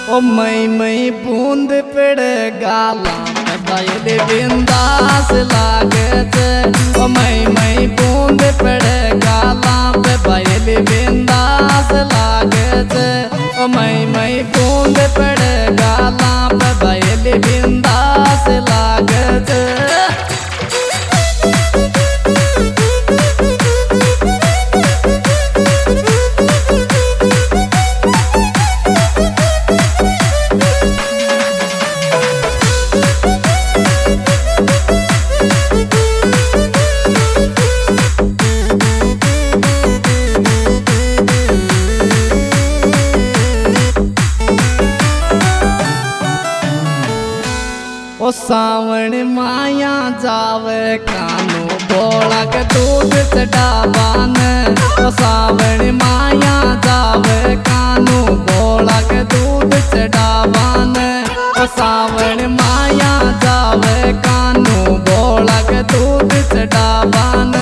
ओ मई बूंद पड़ गाला बैल बिंदास लागत। ओ मई बूंद पड़ गाला बैल बिंदास लागत। ओ मई बूंद पड़ गाला बैल बिंदास लागत। ओ सावण माया जावे कानू बोला के दूध चढ़ावान। ओ सावण माया जावे कानू बोला के दूध चढ़ावान। ओ सावण माया जावे कानू बोला के दूध चढ़ावान।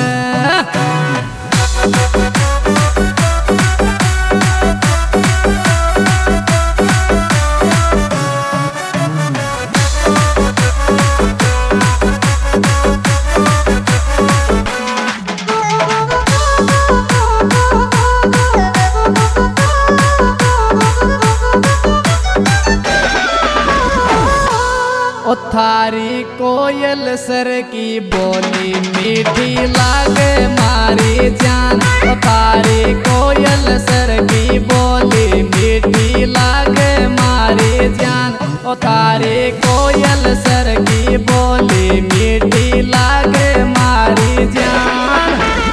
ओ थारी कोयल सर की बोली मीठी लागे मारी जान। ओ थारी कोयल सर की बोली मीठी लागे मारी जान। ओ थारी कोयल सर की बोली मीठी लागे मारी जान।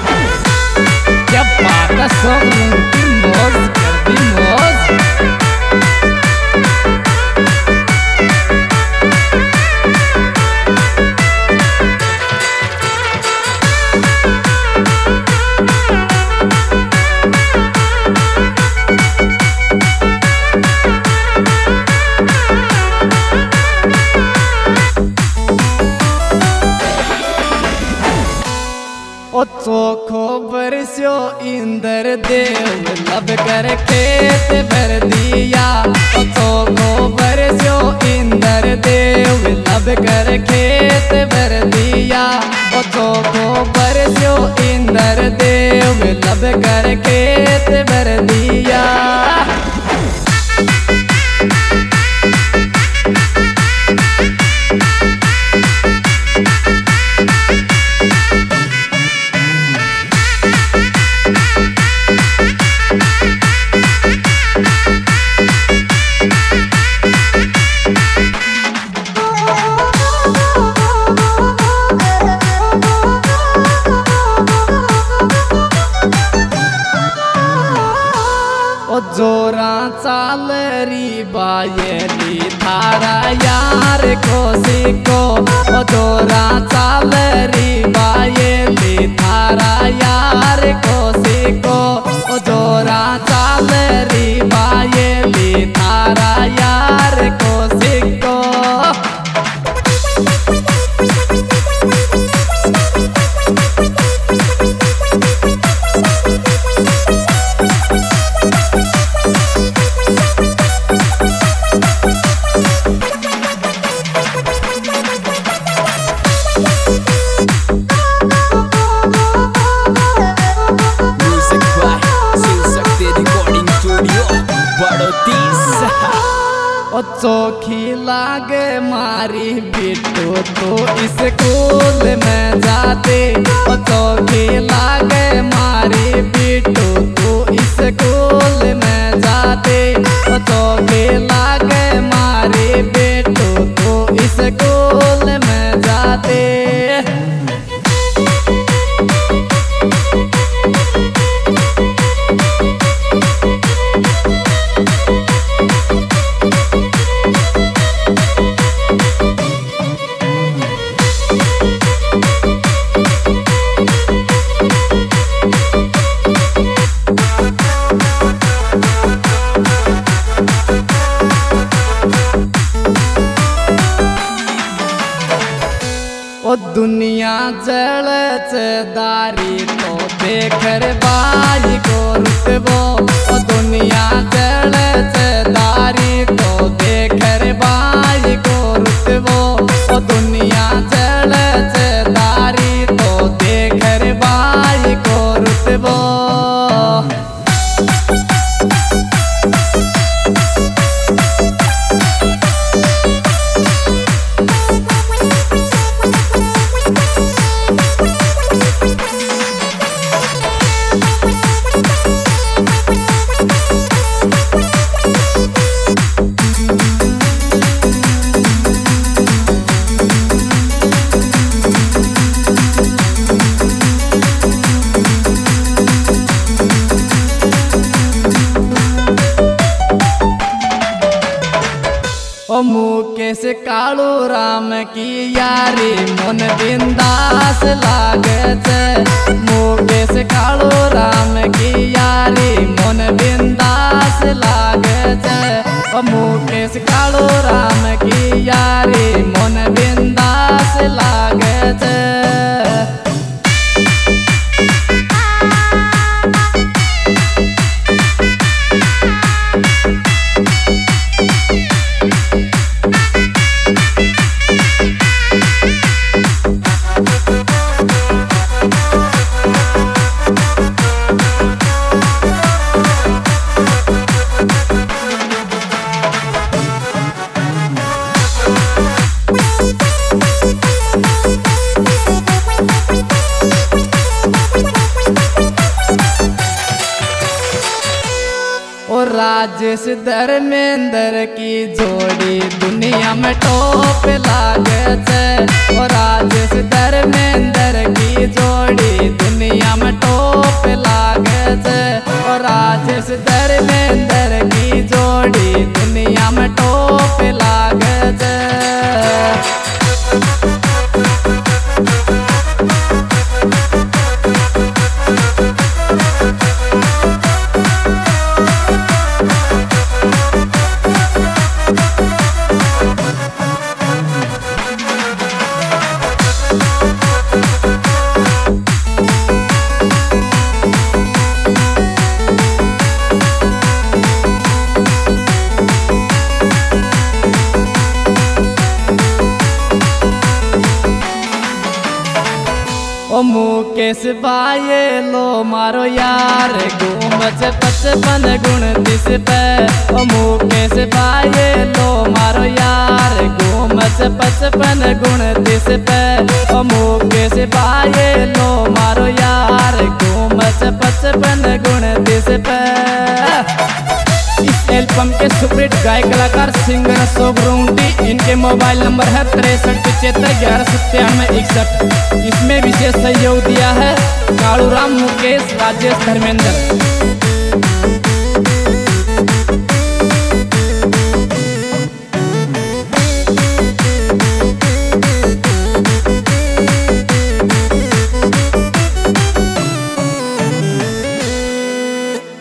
जब पाता सब की मौज कर दी मौज। ओ चोखो बरस्यो इंद्र देव लब कर खेत भर दिया। ओ चोखो बरस्यो इंद्र देव लब कर खेत भर दिया। ओ चोखो बरस्यो इंद्र देव लब कर खेत भर दिया। ओ जोरा चाल री बायली थारा यार को सिको। ओ जोरा चाल री बायली थारा यार को सिको। ओ जोरा चाल री बायली थारा यार को सिको। ओ चोखी लागे मारी बिट्टू तो स्कूल में जाते। ओ चोखी लागे मारी बिट्टू तो स्कूल में जाते। ओ चोखी लागे मारी बिट्टू तो स्कूल में जाते। ओ दुनिया जलच दारी तो देखर बाई को रुतबो। ओ दुनिया जलच दारी तो ओ मुकेश कालू राम की यारी मन बिंदास लागे छे। मुकेश कालू राम की यारी मन बिंदास लागे छे। ओ मुकेश कालू राम की यारी मन बिंदास लागे छे। और राजेश धर्मेंद्र की जोड़ी दुनिया में टॉप लागे छे। और राजेश धर्मेंद्र की जोड़ी दुनिया में टॉप लागे छे। और राजेश धर्मेंद्र की जोड़ी दुनिया में टॉप लागे छे। ओ मुकेश भाई लो मारो यार घूमच 55 29 पे। ओ मुकेश भाई लो मारो यार घूमच 55 29 पे। ओ मुकेश भाई लो मारो यार घूमच 55 29 पे। इस एल्बम के सुपरहिट गायक कलाकार सिंगर अशोक रुंडी। इनके मोबाइल नंबर है 63 75 11 97 61। इसमें विशेष सहयोग दिया है कालू राम, मुकेश, राजेश, धर्मेंद्र।